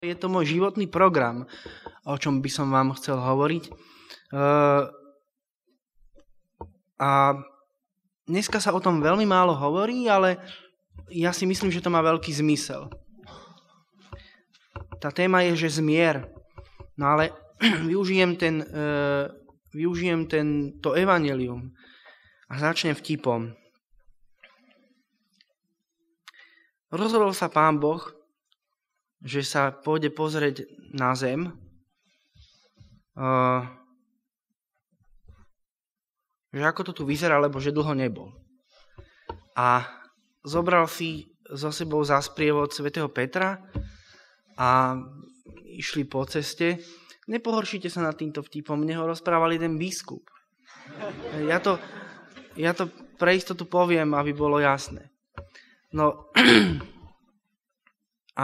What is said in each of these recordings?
Je to môj životný program, o čom by som vám chcel hovoriť. A dneska sa o tom veľmi málo hovorí, ale ja si myslím, že to má veľký zmysel. Tá téma je, že zmier. No ale využijem to evanjelium a začnem vtipom. Rozhodol sa Pán Boh, že sa pôjde pozrieť na zem, že ako to tu vyzerá, lebo že dlho nebol. A zobral si so sebou za sprievod svätého Petra a išli po ceste. Nepohoršite sa nad týmto vtipom, mne ho rozprával jeden biskup. Ja to pre istotu poviem, aby bolo jasné. No a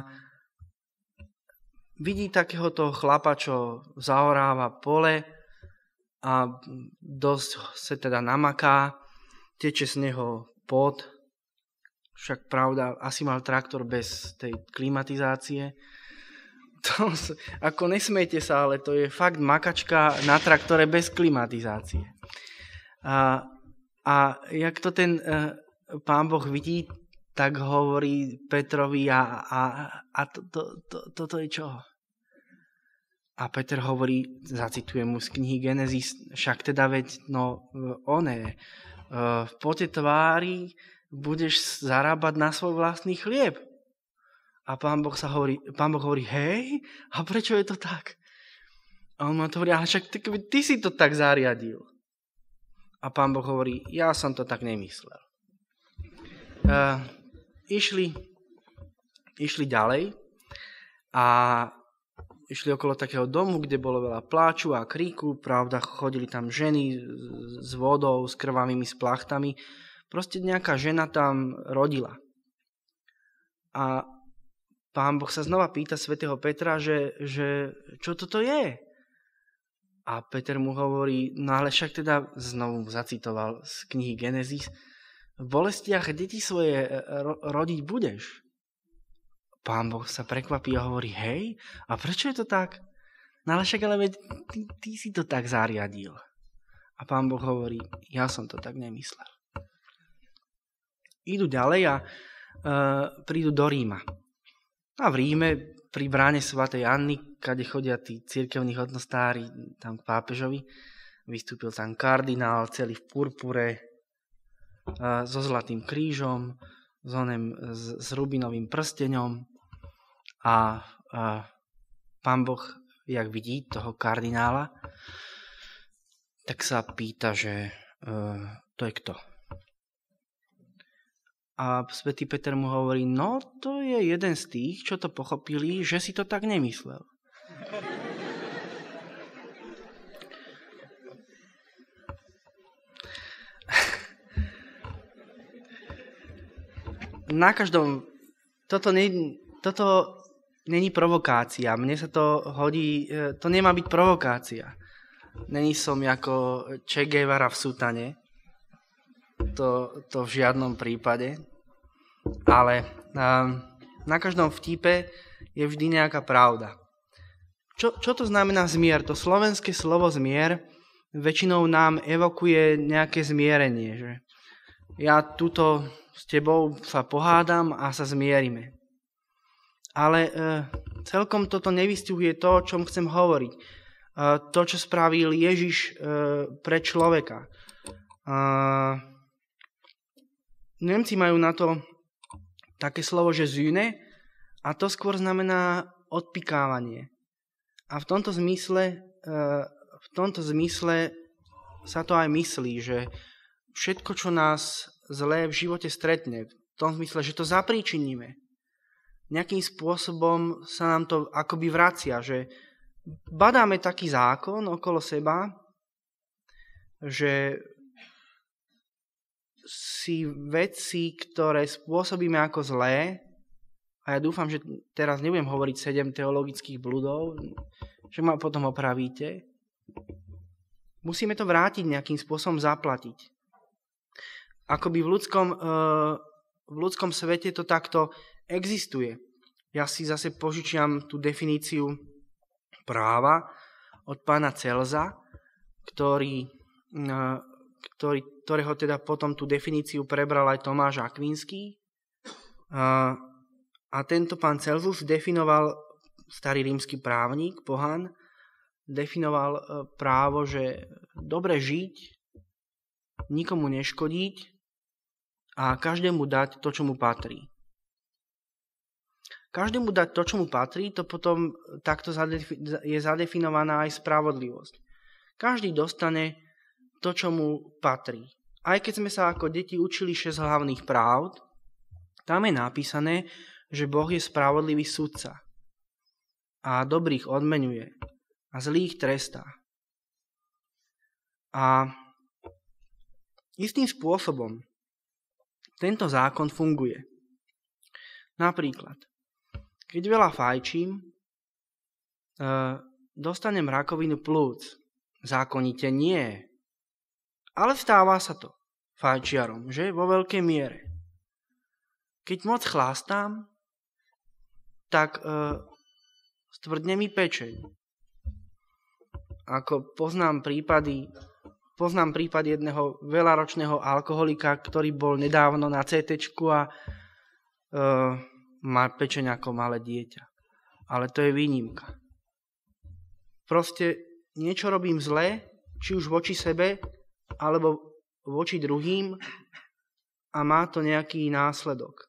vidí takéhoto chlapa, čo zaoráva pole a dosť sa teda namaká, teče z neho pot, však pravda, asi mal traktor bez tej klimatizácie. Ako nesmejte sa, ale to je fakt makačka na traktore bez klimatizácie. A jak to ten Pán Boh vidí, tak hovorí Petrovi a toto je čo? A Peter hovorí, zacitujem mu z knihy Genesis, však teda veď, v pote tvári budeš zarábať na svoj vlastný chlieb. A Pán Boh hovorí, hej, a prečo je to tak? A on ma to hovorí, ale však ty si to tak zariadil. A Pán Boh hovorí, ja som to tak nemyslel. Išli ďalej a išli okolo takého domu, kde bolo veľa pláču a kríku, pravda, chodili tam ženy s vodou, s krvavými splachtami. Proste nejaká žena tam rodila. A Pán Boh sa znova pýta svätého Petra, že čo toto je? A Peter mu hovorí, no ale však teda, znovu zacitoval z knihy Genesis, v bolestiach deti svoje rodiť budeš. Pán Boh sa prekvapí a hovorí, hej, a prečo je to tak? No ale však, ale ty si to tak zariadil. A Pán Boh hovorí, ja som to tak nemyslel. Idú ďalej a prídu do Ríma. A v Ríme, pri bráne svätej Anny, kade chodia tí cirkevní hodnostári tam k pápežovi, vystúpil tam kardinál, celý v purpure, so zlatým krížom, s rubinovým prsteňom a Pán Boh, jak vidí toho kardinála, tak sa pýta, že to je kto. A svätý Peter mu hovorí, no to je jeden z tých, čo to pochopili, že si to tak nemyslel. Na každom, toto není provokácia. Mne sa to hodí, to nemá byť provokácia. Není som ako Che Guevara v sutane. To v žiadnom prípade. Ale na každom vtipe je vždy nejaká pravda. Čo to znamená zmier? To slovenské slovo zmier väčšinou nám evokuje nejaké zmierenie. Že? Ja tuto s tebou sa pohádam a sa zmierime. Ale celkom toto nevystihuje to, o čom chcem hovoriť. To, čo spravil Ježiš pre človeka. Nemci majú na to také slovo, že Sühne, a to skôr znamená odpikávanie. A v tomto zmysle sa to aj myslí, že všetko, čo nás zlé v živote stretne, v tom zmysle, že to zapríčiníme. Nejakým spôsobom sa nám to akoby vracia, že badáme taký zákon okolo seba, že si veci, ktoré spôsobíme ako zlé, a ja dúfam, že teraz nebudem hovoriť 7 teologických bludov, že ma potom opravíte, musíme to vrátiť nejakým spôsobom zaplatiť. Akoby v ľudskom svete to takto existuje. Ja si zase požičiam tú definíciu práva od pána Celza, ktorého teda potom tú definíciu prebral aj Tomáš Akvinský. A tento pán Celzus definoval, starý rímsky právnik, pohan, definoval právo, že dobre žiť, nikomu neškodiť a každému dať to, čo mu patrí. Každému dať to, čo mu patrí, to potom takto je zadefinovaná aj spravodlivosť. Každý dostane to, čo mu patrí. Aj keď sme sa ako deti učili 6 hlavných práv, tam je napísané, že Boh je spravodlivý sudca a dobrých odmeňuje a zlých trestá. A istým spôsobom tento zákon funguje. Napríklad, keď veľa fajčím, dostanem rakovinu plúc. Zákonite nie. Ale stáva sa to fajčiarom, že? Vo veľkej miere. Keď moc chlástám, tak stvrdne mi pečeň. Ako poznám prípad jedného veľaročného alkoholika, ktorý bol nedávno na CT-čku a má pečeň ako malé dieťa. Ale to je výnimka. Proste niečo robím zle, či už voči sebe, alebo voči druhým a má to nejaký následok.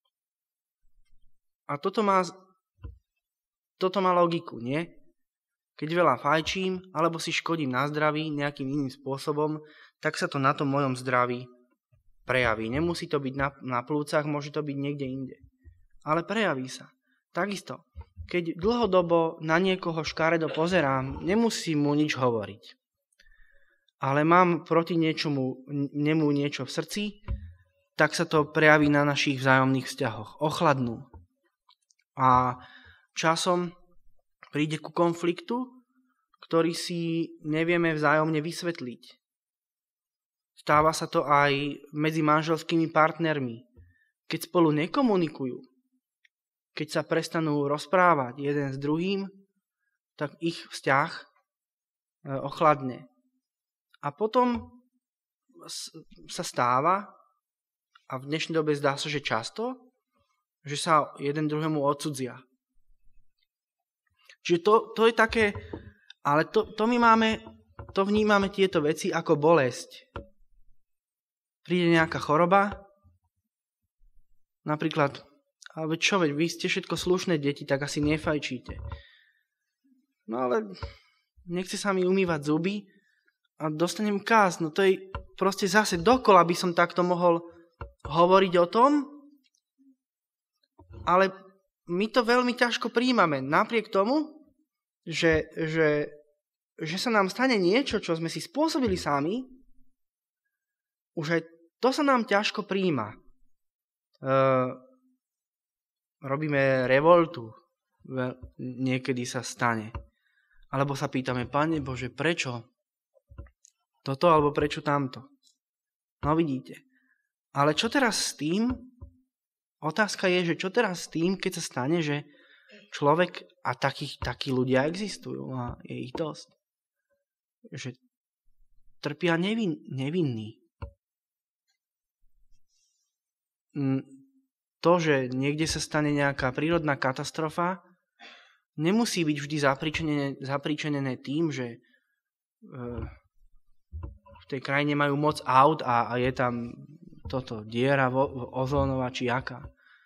A toto má logiku, nie? Keď veľa fajčím, alebo si škodím na zdraví nejakým iným spôsobom, tak sa to na tom mojom zdraví prejaví. Nemusí to byť na plúcach, môže to byť niekde inde. Ale prejaví sa. Takisto, keď dlhodobo na niekoho škaredo pozerám, nemusím mu nič hovoriť. Ale mám proti nemu niečo v srdci, tak sa to prejaví na našich vzájomných vzťahoch. Ochladnú. A časom príde ku konfliktu, ktorý si nevieme vzájomne vysvetliť. Stáva sa to aj medzi manželskými partnermi. Keď spolu nekomunikujú, keď sa prestanú rozprávať jeden s druhým, tak ich vzťah ochladne. A potom sa stáva, a v dnešnej dobe zdá sa, že často, že sa jeden druhému odcudzia. Čiže to je také, ale to vnímame tieto veci ako bolesť. Príde nejaká choroba, napríklad, ale veď vy ste všetko slušné deti, tak asi nefajčíte. No ale nechce sa mi umývať zuby a dostanem káz. No to je proste zase dokola by som takto mohol hovoriť o tom, ale my to veľmi ťažko príjmame. Napriek tomu, že sa nám stane niečo, čo sme si spôsobili sami, už aj to sa nám ťažko príjma. Robíme revoltu, niekedy sa stane. Alebo sa pýtame, Pane Bože, prečo toto, alebo prečo tamto? No vidíte. Ale čo teraz s tým? Otázka je, že čo teraz s tým, keď sa stane, že človek, a takí ľudia existujú a je ich dosť, že trpia nevinní. To, že niekde sa stane nejaká prírodná katastrofa, nemusí byť vždy zapríčenené tým, že v tej krajine majú moc aut a je tam toto diera ozónová či aká.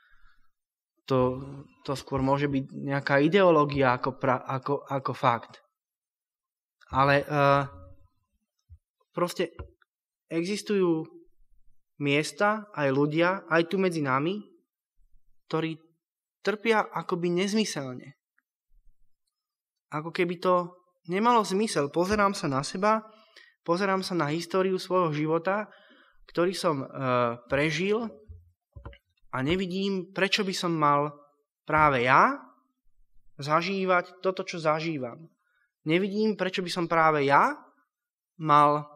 To skôr môže byť nejaká ideológia ako fakt. Ale proste existujú miesta, aj ľudia, aj tu medzi nami, ktorí trpia akoby nezmyselne. Ako keby to nemalo zmysel. Pozerám sa na seba, pozerám sa na históriu svojho života, ktorý som prežil a nevidím, prečo by som mal práve ja zažívať toto, čo zažívam. Nevidím, prečo by som práve ja mal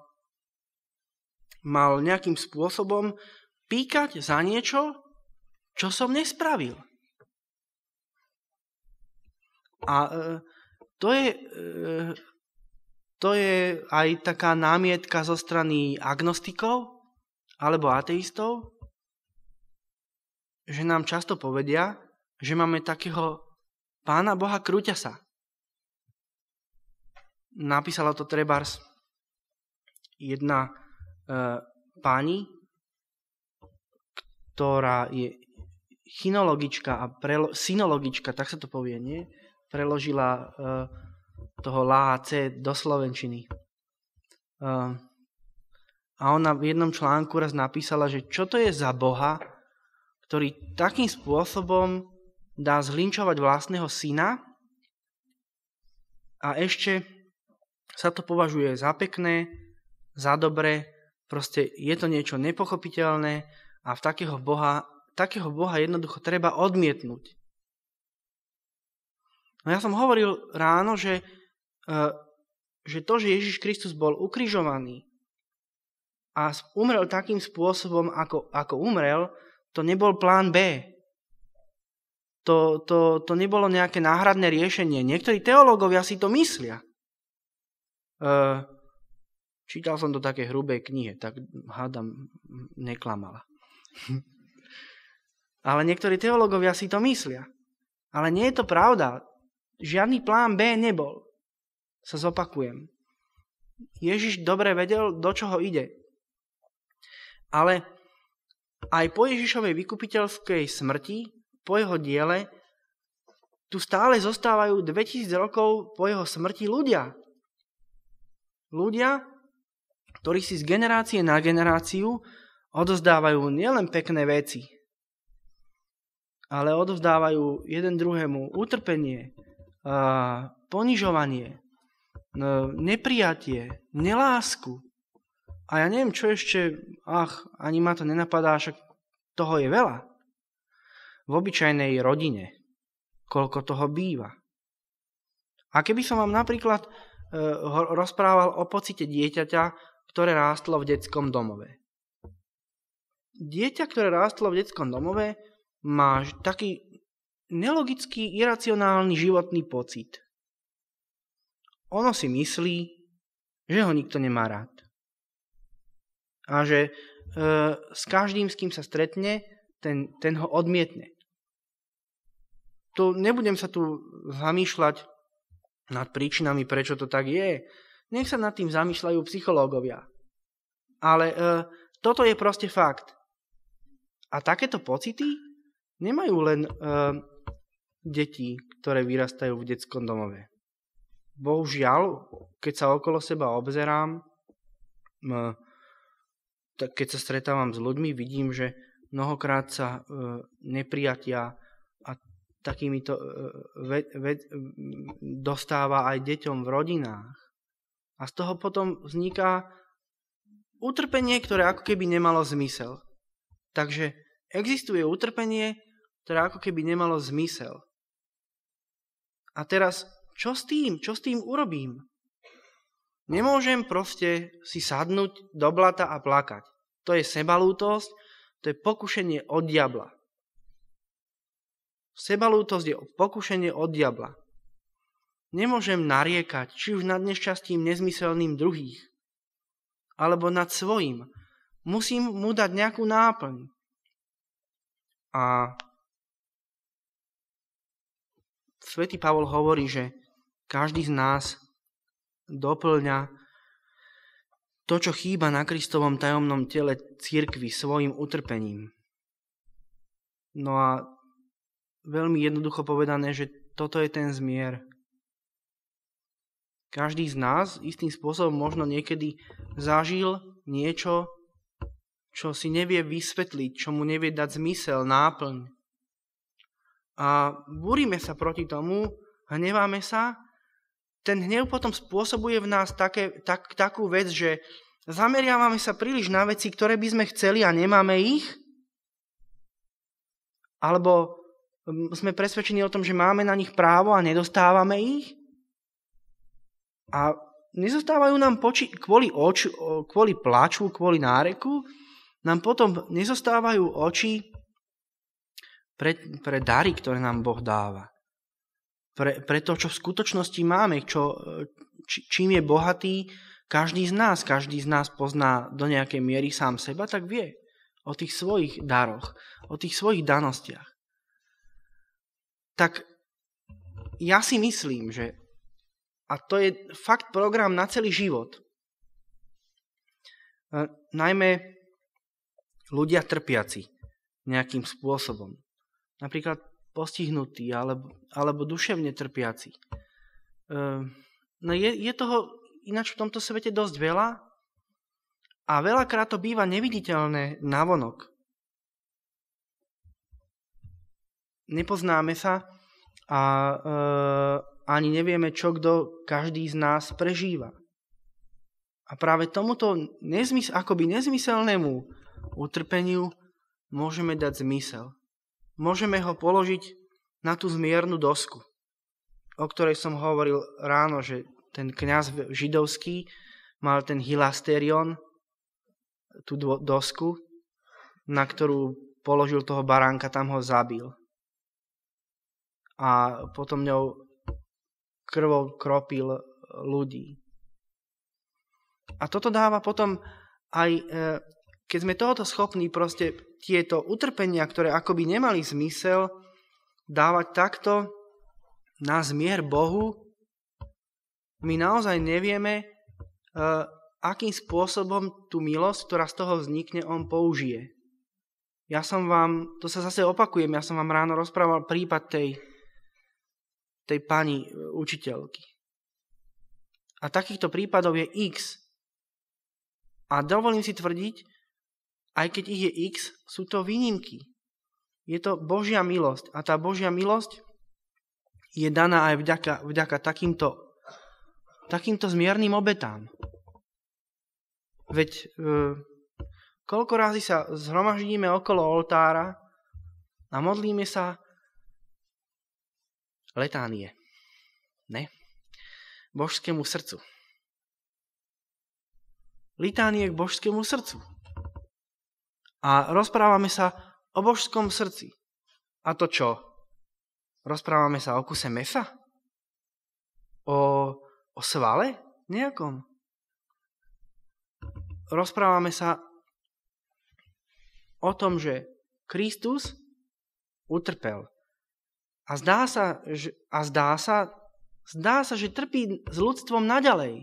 nejakým spôsobom píkať za niečo, čo som nespravil. A to je aj taká námietka zo strany agnostikov alebo ateistov, že nám často povedia, že máme takého Pána Boha krúťasa. Napísala to trebárs jedna pani, ktorá je chinologička a synologička, tak sa to povie, nie? Preložila toho Láce do slovenčiny. A ona v jednom článku raz napísala, že čo to je za Boha, ktorý takým spôsobom dá zlinčovať vlastného syna a ešte sa to považuje za pekné, za dobré, proste je to niečo nepochopiteľné a v takého Boha jednoducho treba odmietnúť. No ja som hovoril ráno, že to, že Ježiš Kristus bol ukrižovaný a umrel takým spôsobom, ako umrel, to nebol plán B. To nebolo nejaké náhradné riešenie. Niektorí teológovia si to myslia. Čítal som to také hrubej knihe, tak hádam, neklamala. Ale niektorí teológovia si to myslia. Ale nie je to pravda. Žiadny plán B nebol. Sa zopakujem. Ježiš dobre vedel, do čoho ide. Ale aj po Ježišovej vykupiteľskej smrti, po jeho diele, tu stále zostávajú 2000 rokov po jeho smrti ľudia. Ľudia, ktorí si z generácie na generáciu odozdávajú nielen pekné veci, ale odovzdávajú jeden druhému utrpenie, ponižovanie, neprijatie, nelásku. A ja neviem, čo ešte, ani ma to nenapadá, však toho je veľa. V obyčajnej rodine, koľko toho býva. A keby som vám napríklad rozprával o pocite dieťaťa, ktoré rástlo v detskom domove. Dieťa, ktoré rástlo v detskom domove, má taký nelogický, iracionálny životný pocit. Ono si myslí, že ho nikto nemá rád. A že s každým, s kým sa stretne, ten ho odmietne. Nebudem sa tu zamýšľať nad príčinami, prečo to tak je. Nech sa nad tým zamýšľajú psychológovia. Ale toto je proste fakt. A takéto pocity nemajú len deti, ktoré vyrastajú v detskom domove. Bohužiaľ, keď sa okolo seba obzerám, keď sa stretávam s ľuďmi, vidím, že mnohokrát sa neprijatia a takýmito dostáva aj deťom v rodinách. A z toho potom vzniká utrpenie, ktoré ako keby nemalo zmysel. Takže existuje utrpenie, ktoré ako keby nemalo zmysel. A teraz, čo s tým? Čo s tým urobím? Nemôžem proste si sadnúť do blata a plakať. To je sebalútosť, to je pokušenie od diabla. Sebalútosť je pokušenie od diabla. Nemôžem nariekať, či už nad nešťastím nezmyselným druhých, alebo nad svojím. Musím mu dať nejakú náplň. A svätý Pavol hovorí, že každý z nás doplňa to, čo chýba na Kristovom tajomnom tele cirkvi svojim utrpením. No a veľmi jednoducho povedané, že toto je ten zmier. Každý z nás istým spôsobom možno niekedy zažil niečo, čo si nevie vysvetliť, čo mu nevie dať zmysel, náplň. A búrime sa proti tomu, hneváme sa. Ten hnev potom spôsobuje v nás takú vec, že zameriavame sa príliš na veci, ktoré by sme chceli a nemáme ich. Alebo sme presvedčení o tom, že máme na nich právo a nedostávame ich. A nezostávajú nám kvôli pláču, kvôli náreku, nám potom nezostávajú oči pre dary, ktoré nám Boh dáva. pre to, čo v skutočnosti máme, čím je bohatý každý z nás. Každý z nás pozná do nejakej miery sám seba, tak vie o tých svojich daroch, o tých svojich danostiach. Tak ja si myslím, že, a to je fakt program na celý život, najmä ľudia trpiaci nejakým spôsobom, napríklad postihnutí alebo duševne trpiaci. No je toho ináč v tomto svete dosť veľa a veľakrát to býva neviditeľné navonok. Nepoznáme sa a ani nevieme, čo kto každý z nás prežíva. A práve tomuto akoby nezmyselnému utrpeniu môžeme dať zmysel. Môžeme ho položiť na tú zmiernu dosku, o ktorej som hovoril ráno, že ten kňaz židovský mal ten hilasterion, tú dosku, na ktorú položil toho baránka, tam ho zabil. A potom ňou krvou kropil ľudí. A toto dáva potom aj, keď sme tohoto schopní, proste tieto utrpenia, ktoré akoby nemali zmysel, dávať takto na zmier Bohu, my naozaj nevieme, akým spôsobom tú milosť, ktorá z toho vznikne, on použije. Ja som vám, to sa zase opakujem, ja som vám ráno rozprával prípad tej pani učiteľky. A takýchto prípadov je x. A dovolím si tvrdiť, aj keď ich je x, sú to výnimky. Je to Božia milosť. A tá Božia milosť je daná aj vďaka takýmto zmierným obetám. Veď koľko razy sa zhromaždíme okolo oltára a modlíme sa letánie. Ne? Božskému srdcu. Litánie k Božskému srdcu. A rozprávame sa o Božskom srdci. A to čo? Rozprávame sa o kuse mesa? O svale nejakom? Rozprávame sa o tom, že Kristus utrpel. A zdá sa, že trpí s ľudstvom naďalej.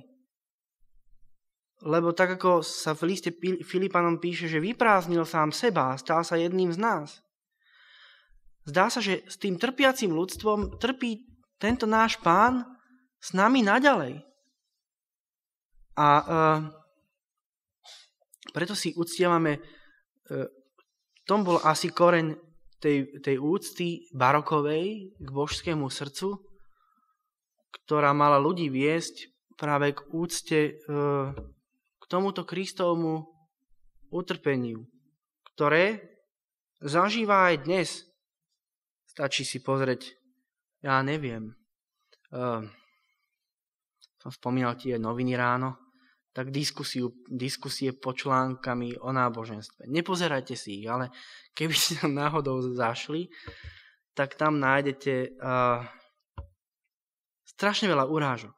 Lebo tak, ako sa v liste Filipanom píše, že vyprázdnil sám seba a stal sa jedným z nás. Zdá sa, že s tým trpiacím ľudstvom trpí tento náš Pán s nami naďalej. A preto si uctievame, tom bol asi koreň tej úcty barokovej k božskému srdcu, ktorá mala ľudí viesť práve k úcte k tomuto Kristovmu utrpeniu, ktoré zažíva aj dnes. Stačí si pozrieť, ja neviem, som spomínal tie noviny ráno, tak diskusie pod článkami o náboženstve. Nepozerajte si ich, ale keby ste tam náhodou zašli, tak tam nájdete strašne veľa urážok.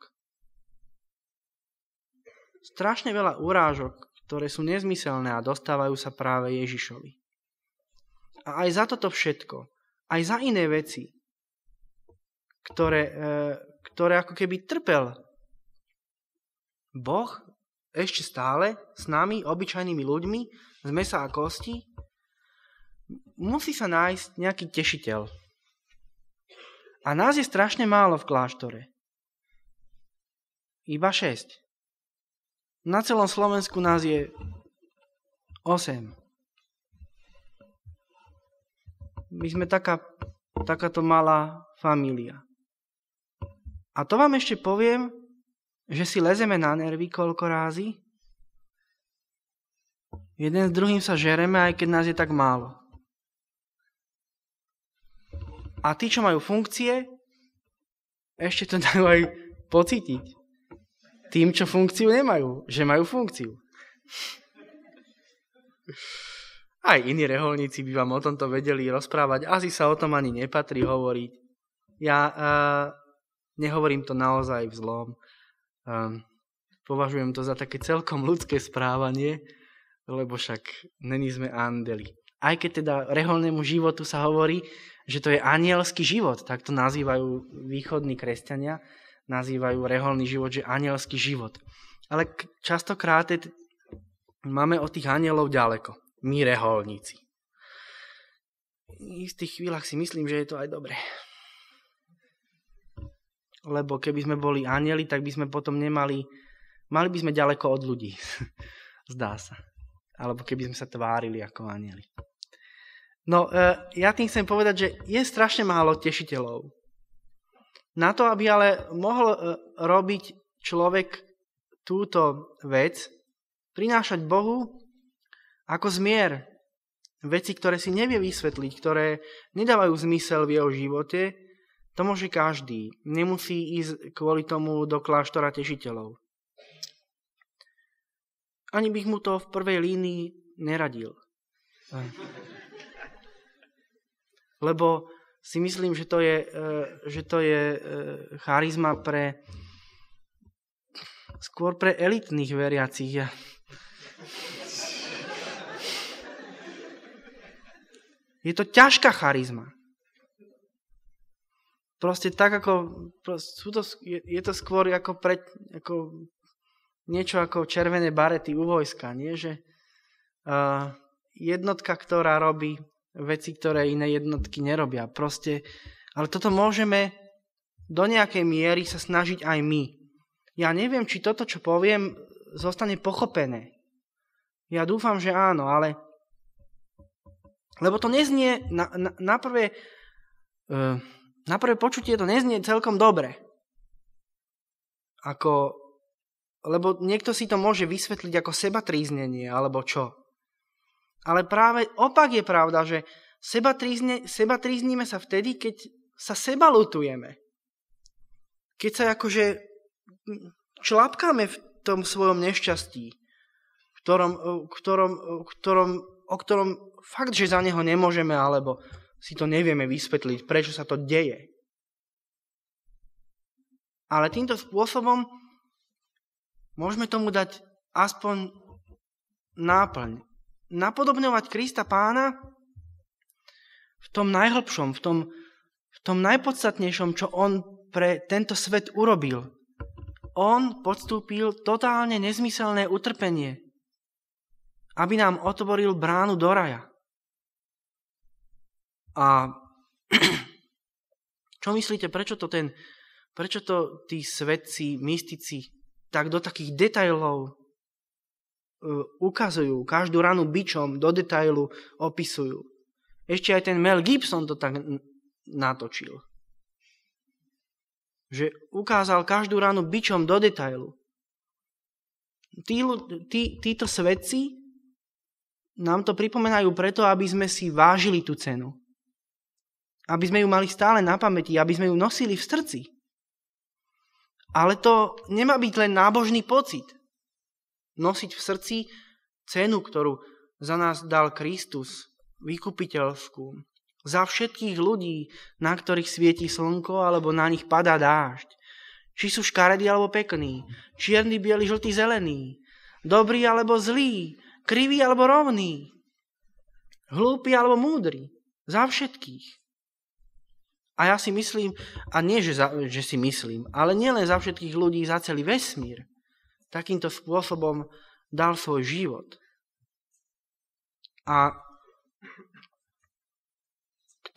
Strašne veľa urážok, ktoré sú nezmyselné a dostávajú sa práve Ježišovi. A aj za toto všetko, aj za iné veci, ktoré ako keby trpel Boh ešte stále s nami, obyčajnými ľuďmi, z mesa a kosti, musí sa nájsť nejaký tešiteľ. A nás je strašne málo v kláštore. Iba 6. Na celom Slovensku nás je 8. My sme takáto malá família. A to vám ešte poviem, že si lezeme na nervy koľko rázy. Jeden s druhým sa žereme, aj keď nás je tak málo. A tí, čo majú funkcie, ešte to dajú aj pocítiť. Tým, čo funkciu nemajú, že majú funkciu. Aj iní reholníci by vám o tomto vedeli rozprávať. Asi sa o tom ani nepatrí hovoriť. Nehovorím to naozaj v zlom. Považujem to za také celkom ľudské správanie, lebo však není sme andeli. Aj keď teda reholnému životu sa hovorí, že to je anielský život, tak to nazývajú východní kresťania, nazývajú reholný život, že anielský život. Ale častokrát máme od tých anielov ďaleko, my reholníci. V istých chvíľach si myslím, že je to aj dobré. Lebo keby sme boli anjeli, tak by sme potom mali by sme ďaleko od ľudí. Zdá sa. Alebo keby sme sa tvárili ako anjeli. No, ja tým chcem povedať, že je strašne málo tešiteľov. Na to, aby ale mohol robiť človek túto vec, prinášať Bohu ako zmier veci, ktoré si nevie vysvetliť, ktoré nedávajú zmysel v jeho živote, to môže každý. Nemusí ísť kvôli tomu do kláštora tešiteľov. Ani bych mu to v prvej línii neradil. Lebo si myslím, že to je charizma skôr pre elitných veriacich. Je to ťažká charizma. Proste tak je to skôr ako niečo ako červené barety u vojska, nie? Že jednotka, ktorá robí veci, ktoré iné jednotky nerobia. Proste, ale toto môžeme do nejakej miery sa snažiť aj my. Ja neviem, či toto, čo poviem, zostane pochopené. Ja dúfam, že áno, ale lebo to neznie na prvé počutie to neznie celkom dobre. Lebo niekto si to môže vysvetliť ako sebatríznenie, alebo čo. Ale práve opak je pravda, že sebatríznime sa vtedy, keď sa seba ľutujeme. Keď sa akože člapkáme v tom svojom nešťastí, o ktorom fakt, že za neho nemôžeme, alebo si to nevieme vysvetliť, prečo sa to deje. Ale týmto spôsobom môžeme tomu dať aspoň náplň. Napodobňovať Krista Pána v tom najhlbšom, v tom najpodstatnejšom, čo on pre tento svet urobil. On podstúpil totálne nezmyselné utrpenie, aby nám otvoril bránu do raja. A čo myslíte, prečo to tí svetci, mystici tak do takých detailov ukazujú, každú ranu bičom do detailu opisujú. Ešte aj ten Mel Gibson to tak natočil. Že ukázal každú ranu bičom do detailu. Títo svetci nám to pripomenajú preto, aby sme si vážili tú cenu. Aby sme ju mali stále na pamäti, aby sme ju nosili v srdci. Ale to nemá byť len nábožný pocit. Nosiť v srdci cenu, ktorú za nás dal Kristus, vykupiteľskú. Za všetkých ľudí, na ktorých svieti slnko, alebo na nich padá dážď. Či sú škaredí alebo pekní, čierny, biely, žltý, zelený, dobrý alebo zlý, krivý alebo rovný, hlúpy alebo múdry. Za všetkých. A ja si myslím, a nie, že si myslím, ale nielen za všetkých ľudí, za celý vesmír, takýmto spôsobom dal svoj život. A k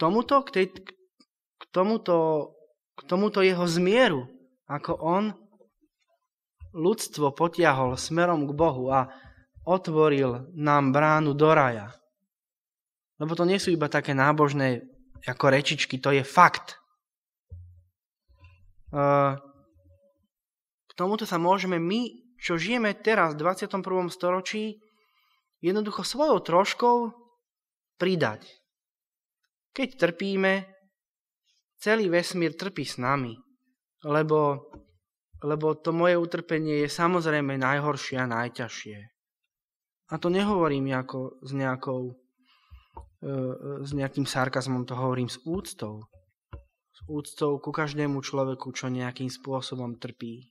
tomuto jeho zmieru, ako on ľudstvo potiahol smerom k Bohu a otvoril nám bránu do raja. Lebo to nie sú iba také nábožné ako rečičky, to je fakt. K tomuto sa môžeme my, čo žijeme teraz v 21. storočí, jednoducho svojou troškou pridať. Keď trpíme, celý vesmír trpí s nami, lebo to moje utrpenie je samozrejme najhoršie a najťažšie. A to nehovorím ako s nejakým sarkazmom, to hovorím s úctou. úctou ku každému človeku, čo nejakým spôsobom trpí.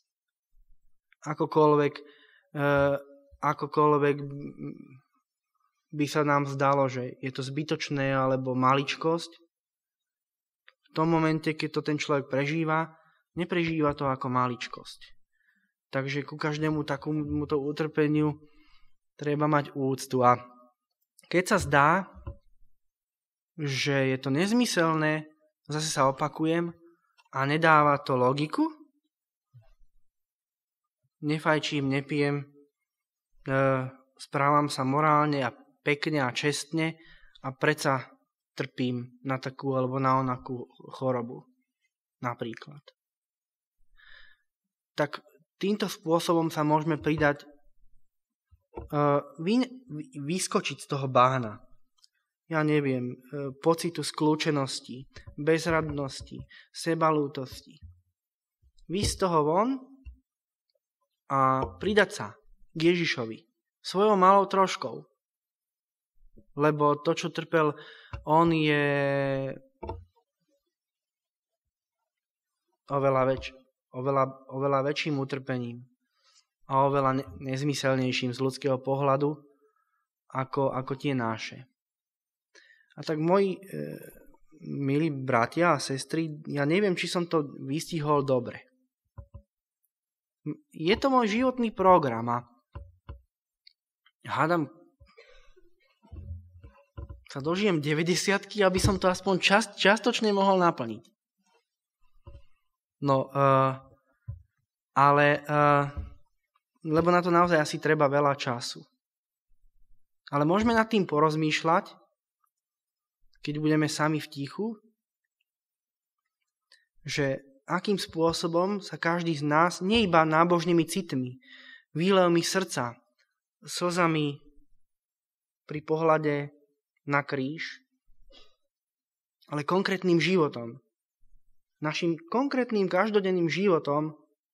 Akokoľvek by sa nám zdalo, že je to zbytočné alebo maličkosť, v tom momente, keď to ten človek prežíva, neprežíva to ako maličkosť. Takže ku každému takémuto utrpeniu treba mať úctu. A keď sa zdá, že je to nezmyselné, zase sa opakujem, a nedáva to logiku, nefajčím, nepijem, správam sa morálne a pekne a čestne a predsa trpím na takú alebo na onakú chorobu. Napríklad. Tak týmto spôsobom sa môžeme pridať, vyskočiť z toho bahna. Ja neviem, pocitu skľúčenosti, bezradnosti, sebalútosti. Výjsť z toho von a pridať sa k Ježišovi svojou malou troškou. Lebo to, čo trpel on, je oveľa väčším utrpením a oveľa nezmyselnejším z ľudského pohľadu ako tie naše. A tak moji milí bratia a sestry, ja neviem, či som to vystihol dobre. Je to môj životný program a hádam, sa dožijem 90-ky, aby som to aspoň čiastočne mohol naplniť. No, lebo na to naozaj asi treba veľa času. Ale môžeme nad tým porozmýšľať, keď budeme sami v tichu, že akým spôsobom sa každý z nás, nie iba nábožnými citmi, výlevmi srdca, slzami pri pohľade na kríž, ale konkrétnym životom, našim konkrétnym každodenným životom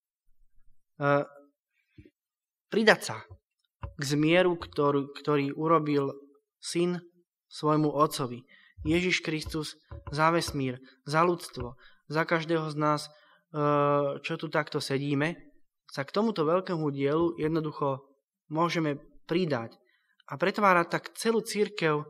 pridať sa k zmieru, ktorý urobil syn svojmu otcovi. Ježiš Kristus za vesmír, za ľudstvo, za každého z nás, čo tu takto sedíme, sa k tomuto veľkému dielu jednoducho môžeme pridať a pretvárať tak celú cirkev,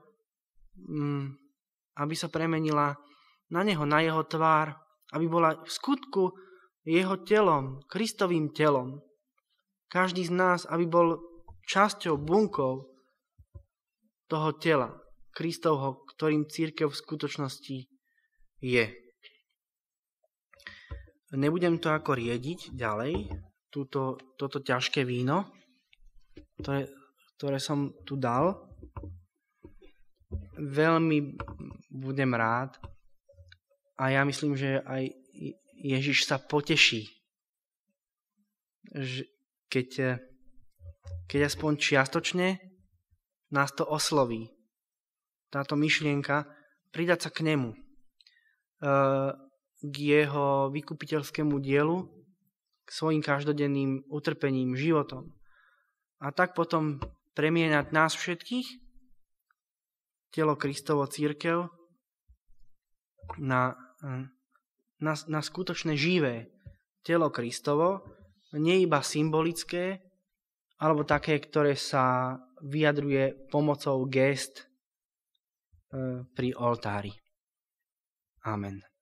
aby sa premenila na neho, na jeho tvár, aby bola v skutku jeho telom, Kristovým telom. Každý z nás, aby bol časťou, bunkou toho tela Kristovho, ktorým cirkev v skutočnosti je. Nebudem to ako riediť ďalej, toto ťažké víno, ktoré som tu dal. Veľmi budem rád a ja myslím, že aj Ježiš sa poteší, keď aspoň čiastočne nás to osloví. Táto myšlienka, pridať sa k nemu, k jeho vykupiteľskému dielu, k svojim každodenným utrpením, životom. A tak potom premieňať nás všetkých, telo Kristovo, cirkev, na skutočné živé telo Kristovo, nie iba symbolické, alebo také, ktoré sa vyjadruje pomocou gest pri oltári. Amen.